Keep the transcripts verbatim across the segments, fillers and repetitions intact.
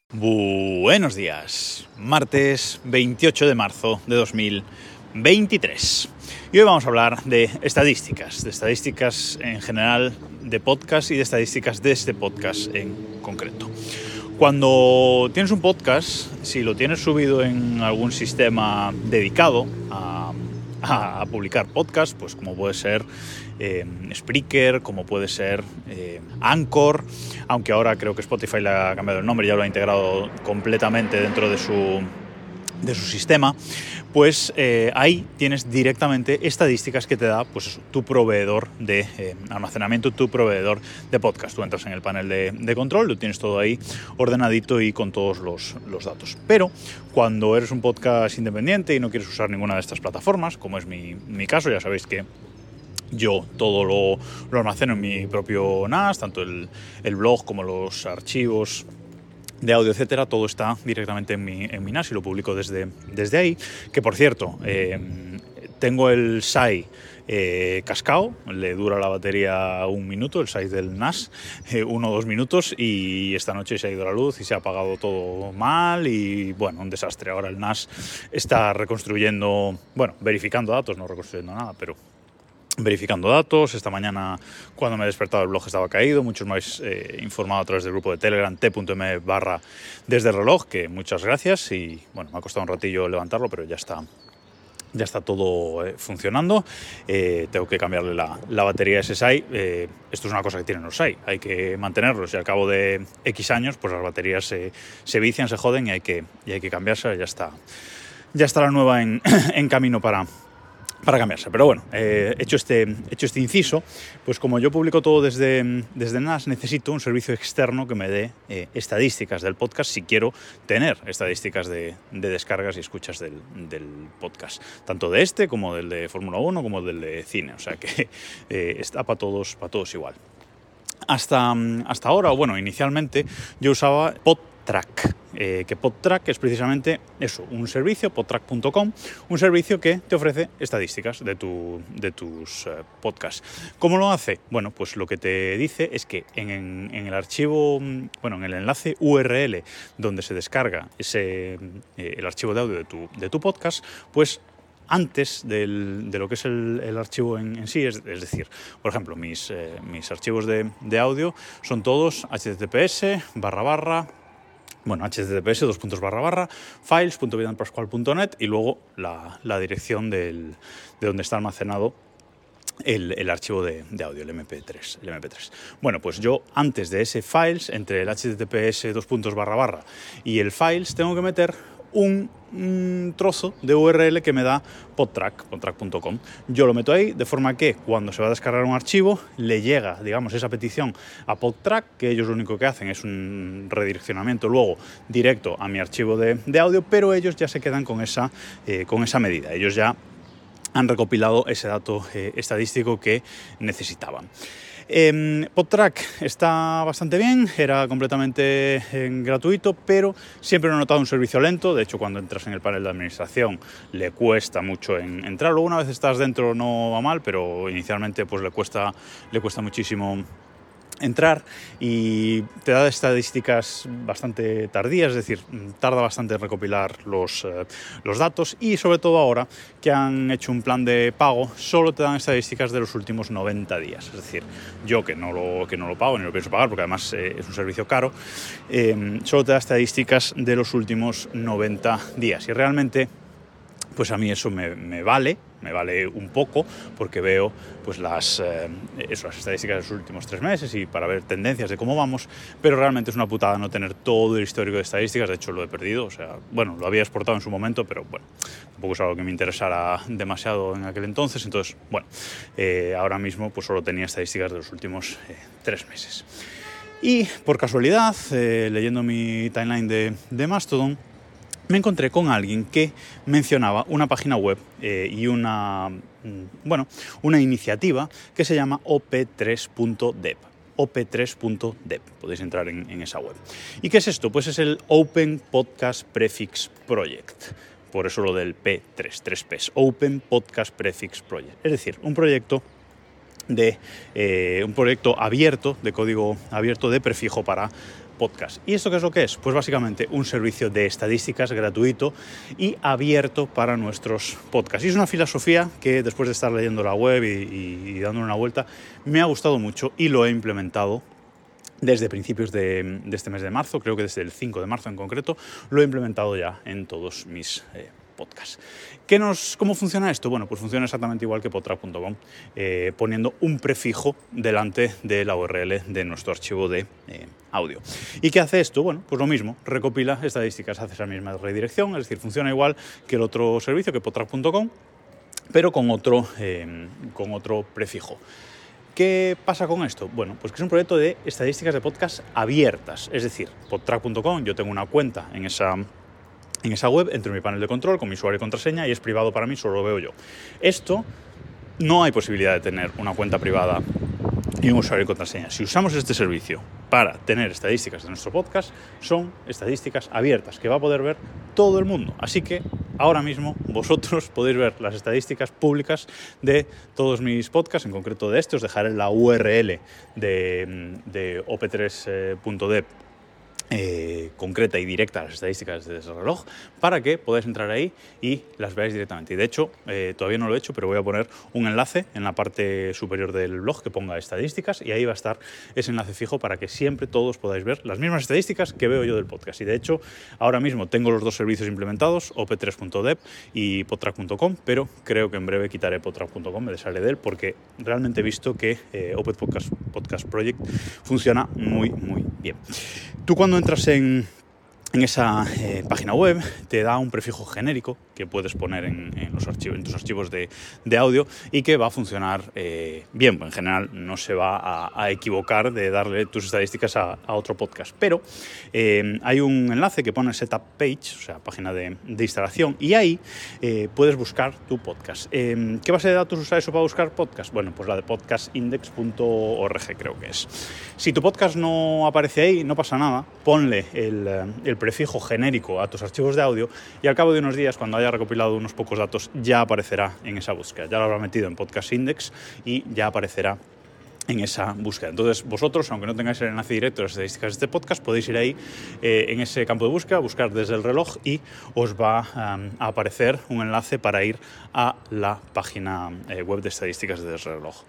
Buenos días, martes veintiocho de marzo de dos mil veintitrés. Y hoy vamos a hablar de estadísticas, de estadísticas en general de podcast y de estadísticas de este podcast en concreto. Cuando tienes un podcast, si lo tienes subido en algún sistema dedicado a, a, a publicar podcast, pues como puede ser eh, Spreaker, como puede ser eh, Anchor, aunque ahora creo que Spotify le ha cambiado el nombre, ya lo ha integrado completamente dentro de su, de su sistema, pues eh, ahí tienes directamente estadísticas que te da pues eso, tu proveedor de eh, almacenamiento, tu proveedor de podcast. Tú entras en el panel de, de control, lo tienes todo ahí ordenadito y con todos los, los datos. Pero cuando eres un podcast independiente y no quieres usar ninguna de estas plataformas, como es mi, mi caso, ya sabéis que yo todo lo, lo almaceno en mi propio N A S, tanto el, el blog como los archivos de audio, etcétera, todo está directamente en mi, en mi N A S y lo publico desde, desde ahí. Que por cierto, eh, tengo el S A I eh, cascado, le dura la batería un minuto, el S A I del N A S, eh, uno o dos minutos, y esta noche se ha ido la luz y se ha apagado todo mal y bueno, un desastre. Ahora el N A S está reconstruyendo, bueno, verificando datos, no reconstruyendo nada, pero verificando datos. Esta mañana cuando me he despertado el blog estaba caído, muchos me habéis eh, informado a través del grupo de Telegram t.m barra desde el reloj, que muchas gracias, y bueno, me ha costado un ratillo levantarlo, pero ya está ya está todo eh, funcionando. Eh, tengo que cambiarle la, la batería a ese S A I. Eh, esto es una cosa que tienen los S A I, hay que mantenerlos y al cabo de X años pues las baterías se, se vician, se joden y hay que, y hay que cambiarse. Ya está, ya está la nueva en, en camino para para cambiarse. Pero bueno, eh, hecho, este, hecho este inciso, pues como yo publico todo desde, desde N A S, necesito un servicio externo que me dé eh, estadísticas del podcast si quiero tener estadísticas de, de descargas y escuchas del, del podcast, tanto de este como del de Fórmula uno como del de cine, o sea que eh, está para todos, para todos igual. Hasta, hasta ahora, o bueno, inicialmente yo usaba PodTrack, eh, que PodTrack es precisamente eso, un servicio, podtrack punto com, un servicio que te ofrece estadísticas de, tu, de tus eh, podcasts. ¿Cómo lo hace? Bueno, pues lo que te dice es que en, en, en el archivo, bueno, en el enlace U R L donde se descarga ese, eh, el archivo de audio de tu, de tu podcast, pues antes del, de lo que es el, el archivo en, en sí, es, es decir, por ejemplo, mis, eh, mis archivos de, de audio son todos https barra barra, bueno, https dos puntos barra barra, files punto vidal pascual punto net y luego la, la dirección del, de donde está almacenado El, el archivo de, de audio, el eme pe tres, el eme pe tres. Bueno, pues yo antes de ese files, entre el https dos puntos barra barra y el files, tengo que meter un, un trozo de U R L que me da PodTrack, podtrack punto com. Yo lo meto ahí de forma que cuando se va a descargar un archivo le llega, digamos, esa petición a PodTrack, que ellos lo único que hacen es un redireccionamiento luego directo a mi archivo de, de audio, pero ellos ya se quedan con esa, eh, con esa medida. Ellos ya han recopilado ese dato eh, estadístico que necesitaban. Eh, PodTrack está bastante bien, era completamente eh, gratuito, pero siempre he notado un servicio lento. De hecho, cuando entras en el panel de administración le cuesta mucho en entrar. Luego, una vez estás dentro no va mal, pero inicialmente pues le cuesta, le cuesta muchísimo entrar y te da estadísticas bastante tardías, es decir, tarda bastante en recopilar los, eh, los datos, y sobre todo ahora que han hecho un plan de pago solo te dan estadísticas de los últimos noventa días, es decir, yo que no lo, que no lo pago ni lo pienso pagar porque además eh, es un servicio caro, eh, solo te da estadísticas de los últimos noventa días y realmente pues a mí eso me, me vale, me vale un poco porque veo pues las, eh, eso, las estadísticas de los últimos tres meses y para ver tendencias de cómo vamos, pero realmente es una putada no tener todo el histórico de estadísticas. De hecho lo he perdido, o sea, bueno, lo había exportado en su momento, pero bueno, tampoco es algo que me interesara demasiado en aquel entonces, entonces, bueno, eh, ahora mismo pues solo tenía estadísticas de los últimos eh, tres meses. Y por casualidad, eh, leyendo mi timeline de, de Mastodon, me encontré con alguien que mencionaba una página web eh, y una, bueno, una iniciativa que se llama o pe tres punto dev. o pe tres punto dev, podéis entrar en, en esa web. ¿Y qué es esto? Pues es el Open Podcast Prefix Project. Por eso lo del pe tres, tres P's, Open Podcast Prefix Project. Es decir, un proyecto de eh, un proyecto abierto, de código abierto de prefijo para podcast. ¿Y esto qué es lo que es? Pues básicamente un servicio de estadísticas gratuito y abierto para nuestros podcasts. Y es una filosofía que después de estar leyendo la web y, y, y dándole una vuelta, me ha gustado mucho y lo he implementado desde principios de, de este mes de marzo, creo que desde el cinco de marzo en concreto, lo he implementado ya en todos mis eh, podcasts. ¿Qué nos, ¿Cómo funciona esto? Bueno, pues funciona exactamente igual que podtrack punto com, eh, poniendo un prefijo delante de la U R L de nuestro archivo de eh, audio. ¿Y qué hace esto? Bueno, pues lo mismo, recopila estadísticas, hace esa misma redirección, es decir, funciona igual que el otro servicio, que podtrack punto com, pero con otro, eh, con otro prefijo. ¿Qué pasa con esto? Bueno, pues que es un proyecto de estadísticas de podcast abiertas, es decir, podtrack punto com, yo tengo una cuenta en esa, en esa web, entro en mi panel de control con mi usuario y contraseña y es privado para mí, solo lo veo yo. Esto no hay posibilidad de tener una cuenta privada y un usuario y contraseña. Si usamos este servicio para tener estadísticas de nuestro podcast, son estadísticas abiertas que va a poder ver todo el mundo. Así que ahora mismo vosotros podéis ver las estadísticas públicas de todos mis podcasts, en concreto de este. Os dejaré la U R L de, de o p tres punto dev Eh, concreta y directa a las estadísticas de Desreloj para que podáis entrar ahí y las veáis directamente. Y de hecho, eh, todavía no lo he hecho, pero voy a poner un enlace en la parte superior del blog que ponga estadísticas y ahí va a estar ese enlace fijo para que siempre todos podáis ver las mismas estadísticas que veo yo del podcast. Y de hecho, ahora mismo tengo los dos servicios implementados, o p tres punto dev y podtrack punto com, pero creo que en breve quitaré podtrack punto com, me desharé de él porque realmente he visto que eh, Opet Podcast, Podcast Project funciona muy, muy bien. Tú cuando entras en, en esa eh, página web te da un prefijo genérico que puedes poner en, en, los archivos, en tus archivos de, de audio y que va a funcionar eh, bien. En general no se va a, a equivocar de darle tus estadísticas a, a otro podcast, pero eh, hay un enlace que pone Setup Page, o sea, página de, de instalación, y ahí eh, puedes buscar tu podcast. Eh, ¿Qué base de datos usar eso para buscar podcast? Bueno, pues la de podcast index punto org creo que es. Si tu podcast no aparece ahí, no pasa nada, ponle el, el prefijo genérico a tus archivos de audio y al cabo de unos días, cuando haya recopilado unos pocos datos, ya aparecerá en esa búsqueda. Ya lo habrá metido en Podcast Index y ya aparecerá en esa búsqueda. Entonces, vosotros, aunque no tengáis el enlace directo a las estadísticas de este podcast, podéis ir ahí eh, en ese campo de búsqueda, buscar desde el reloj y os va um, a aparecer un enlace para ir a la página eh, web de estadísticas de Desde el Reloj.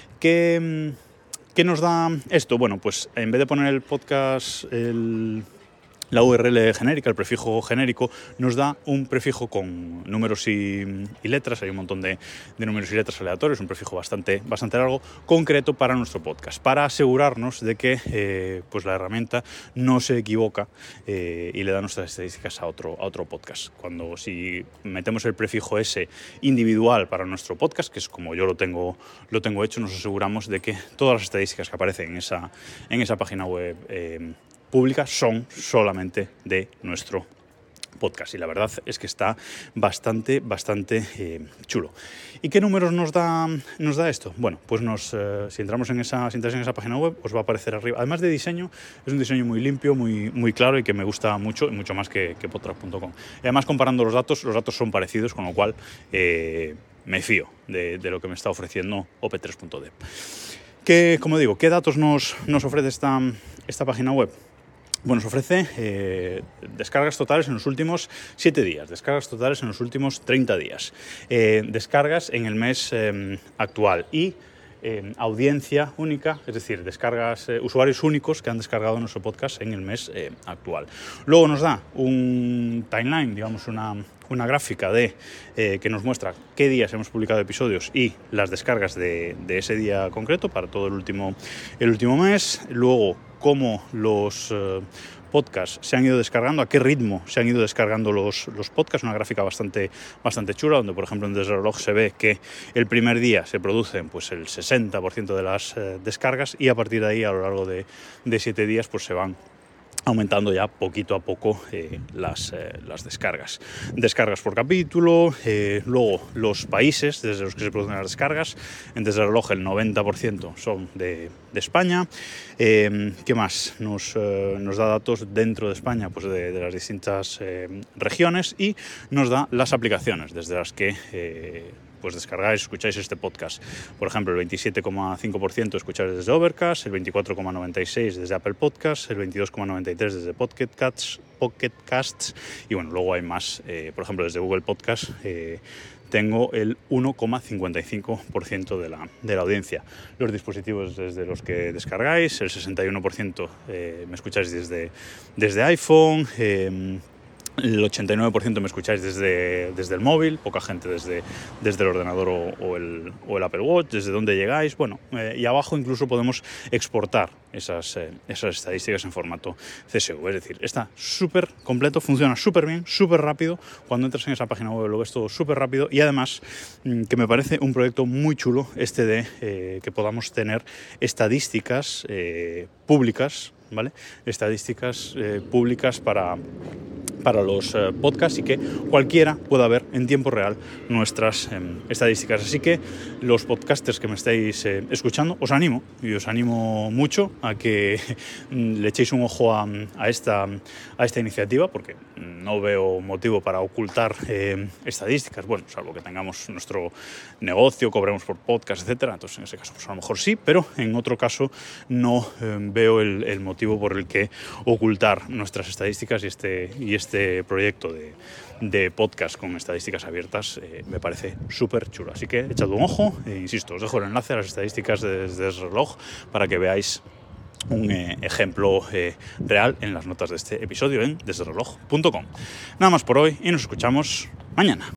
¿Qué, ¿Qué nos da esto? Bueno, pues en vez de poner el podcast, el... la U R L genérica, el prefijo genérico, nos da un prefijo con números y, y letras. Hay un montón de, de números y letras aleatorios, un prefijo bastante, bastante largo, concreto para nuestro podcast, para asegurarnos de que eh, pues la herramienta no se equivoca eh, y le da nuestras estadísticas a otro, a otro podcast. Cuando si metemos el prefijo ese individual para nuestro podcast, que es como yo lo tengo, lo tengo hecho, nos aseguramos de que todas las estadísticas que aparecen en esa, en esa página web eh, públicas son solamente de nuestro podcast y la verdad es que está bastante, bastante eh, chulo. ¿Y qué números nos da, nos da esto? Bueno, pues nos, eh, si entramos en esa, si entráis en esa página web, os va a aparecer arriba. Además de diseño, es un diseño muy limpio, muy, muy claro y que me gusta mucho, y mucho más que, que podtrack punto com. Y además, comparando los datos, los datos son parecidos, con lo cual eh, me fío de, de lo que me está ofreciendo o p tres punto dev. ¿Qué, como digo, qué datos nos, nos ofrece esta, esta página web? Bueno, nos ofrece eh, descargas totales en los últimos siete días, descargas totales en los últimos treinta días, eh, descargas en el mes eh, actual y eh, audiencia única, es decir, descargas, eh, usuarios únicos que han descargado nuestro podcast en el mes eh, actual. Luego nos da un timeline, digamos una, una gráfica de, eh, que nos muestra qué días hemos publicado episodios y las descargas de, de ese día concreto para todo el último, el último mes. Luego, cómo los eh, podcasts se han ido descargando, a qué ritmo se han ido descargando los, los podcasts, una gráfica bastante, bastante chula, donde por ejemplo en Desde el Reloj se ve que el primer día se producen pues, el sesenta por ciento de las eh, descargas y a partir de ahí a lo largo de, de siete días pues, se van aumentando ya poquito a poco eh, las, eh, las descargas. Descargas por capítulo, eh, luego los países desde los que se producen las descargas. En Desde el Reloj el noventa por ciento son de, de España. Eh, ¿Qué más? Nos, eh, nos da datos dentro de España, pues de, de las distintas eh, regiones y nos da las aplicaciones desde las que... Eh, pues descargáis, escucháis este podcast. Por ejemplo, el veintisiete coma cinco por ciento escucháis desde Overcast, el veinticuatro coma noventa y seis por ciento desde Apple Podcasts, el veintidós coma noventa y tres por ciento desde Pocket Casts, Pocket Casts y bueno, luego hay más, eh, por ejemplo, desde Google Podcast eh, tengo el uno coma cincuenta y cinco por ciento de la, de la audiencia. Los dispositivos desde los que descargáis, el sesenta y uno por ciento eh, me escucháis desde, desde iPhone, eh, el ochenta y nueve por ciento me escucháis desde, desde el móvil, poca gente desde, desde el ordenador o, o, el, o el Apple Watch, desde dónde llegáis, bueno, eh, y abajo incluso podemos exportar esas, eh, esas estadísticas en formato C S V, es decir, está súper completo, funciona súper bien, súper rápido, cuando entras en esa página web lo ves todo súper rápido y además mmm, que me parece un proyecto muy chulo este de eh, que podamos tener estadísticas eh, públicas, ¿vale? Estadísticas eh, públicas para para los eh, podcasts y que cualquiera pueda ver en tiempo real nuestras eh, estadísticas. Así que los podcasters que me estáis eh, escuchando, os animo y os animo mucho a que le echéis un ojo a, a, esta, a esta iniciativa, porque no veo motivo para ocultar eh, estadísticas, bueno, salvo que tengamos nuestro negocio, cobremos por podcast, etcétera. Entonces, en ese caso, pues a lo mejor sí, pero en otro caso no eh, veo el, el motivo por el que ocultar nuestras estadísticas y este, y este proyecto de, de podcast con estadísticas abiertas eh, me parece súper chulo. Así que echad un ojo e insisto, os dejo el enlace a las estadísticas de Desreloj para que veáis un eh, ejemplo eh, real en las notas de este episodio en desreloj punto com. Nada más por hoy y nos escuchamos mañana.